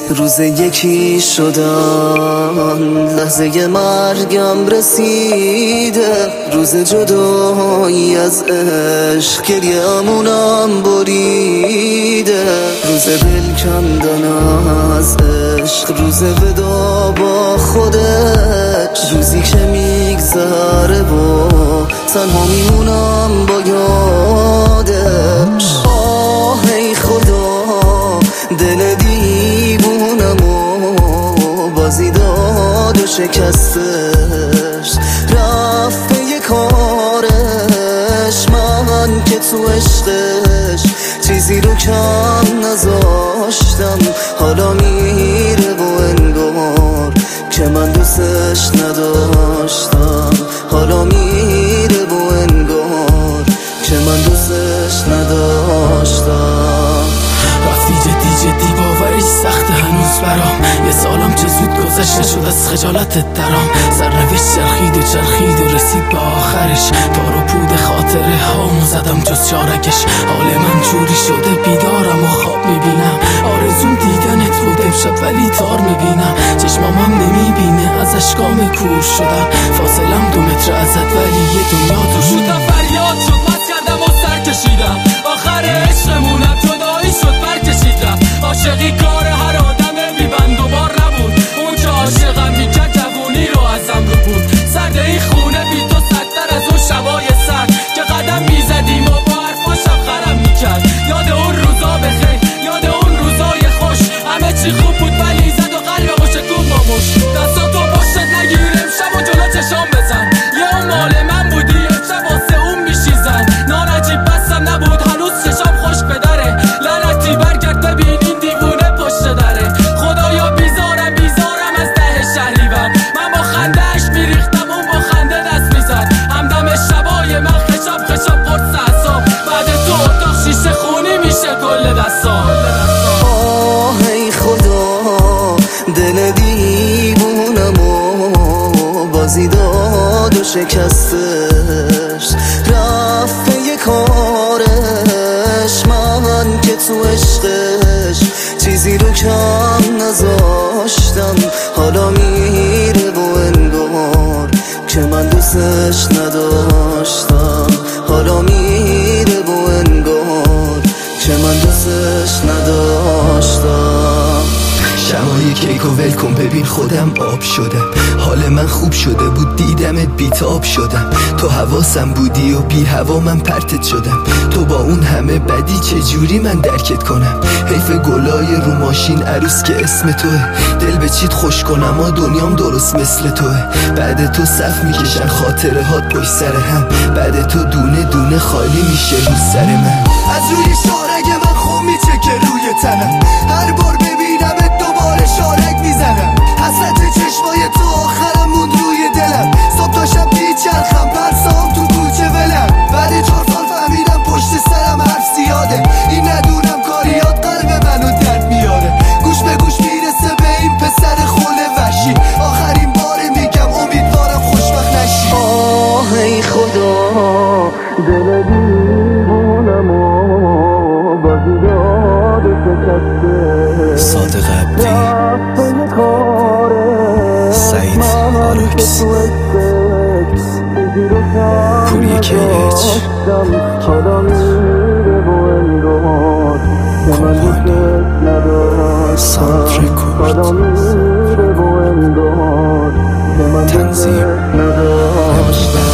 روز یکی شدن لحظه مرگم رسیده، روز جدایی از عشق گریه‌مونم بریده، روز دل کندن از عشق، روز ودا با خودت، روزی که میگذره و تنها میمونم با یادش. آه ای خدا دل دیوونم و بازی داد و شکستش، رفت به کارش، من که تو عشقش چیزی رو کم نذاشتم، حالا میره و انگار که من دوستش نداشتم، حالا میره و انگار که من دوستش نداشتم. رفتی جدی باورش سخته هنوز برام، یه سالم چه زود گذشته شد از خجالتت درام، سرنوشت چرخید و رسید به آخرش، تار و پود خاطره هامو زدم جز چارکش، حال من جوری شده بیدارم و خواب میبینم، آرزوم دیدنت بود امشب ولی تار میبینم، چشمامم نمیبینه از اشکام کور شدن، فاصلم 2 متر ازت ولی یه دنیا تو شدم، فریاد شد مست کردم و سر کشیدم، آخر عشقمونم جدایی شد برکشید رفت، عاشقی کار هر آدم بی بند و بار نبود، اون که عاشقم میکرد جوونی رو ازم رو بود، سرد این خونه بی تو سردتر از اون شبای سرد که قدم میزدیم و با حرفاشم خرم میکرد، یاد اون روزا بخیر، یاد اون روزای خوش، همه چی خوب بود ولی زد و قلب خوشه کن باموش، دستاتو پشتت نگیر امشب و جلو چشام بزن، یه اون مال من بودی امشب واسه اون میشیزن، نارجیب بستم نبود هنوز چشام خوش بداره، لعنتی برگرد ببین این دیوونه پشت داره، خدایا بیزارم از ده شهریورم، من با خندهش میریختم اون با خنده دست میزد، همدم شبای من خشاب قرص اعصاب، بعد تو اتاق شیشه خونی میشه کل دستام. آه ای خدا دل دیوونم و بازی داد و شکستش، رفت به کارش، من که تو عشقش چیزی رو کم نذاشتم، حالا میره و انگار که من دوستش نداشتم، حالا میره و انگار که من دوستش نداشتم. شمای کیک و ول کن ببین خودم آب شدم، حال من خوب شده بود دیدمت بیتاب شدم، تو حواسم بودی و بی هوا من پرتت شدم، تو با اون همه بدی چجوری من درکت کنم، حیف گلای رو ماشین عروس که اسم توه، دل به چیت خوش کنم و دنیام درست مثل توه، بعد تو صف میکشن خاطره هات پشت سر هم، بعد تو دونه دونه خالی میشه رو سر من، از روی شارگ من خون میچکه روی تنم، هر بار ببینمت دوباره شارگ میزنم، حسرت چشمای تو آخرم موند روی دلم، صبح تا شب میچرخم پرسام تو کوچه ولم، بعد 4 سال فهمیدم پشت سرم حرف زیاده، این ندونم کاریات قلب منو درد میاره، گوش به گوش میرسه به این پسر خونه وحشی، آخرین بار میگم امیدوارم خوشبخت نشی. آه ای خدا دل دیوونم و بازی داد و شکستش، صادق عبدی، سعید آراکس، پوری KH، کمپانی ساوند رکورد، تنظیم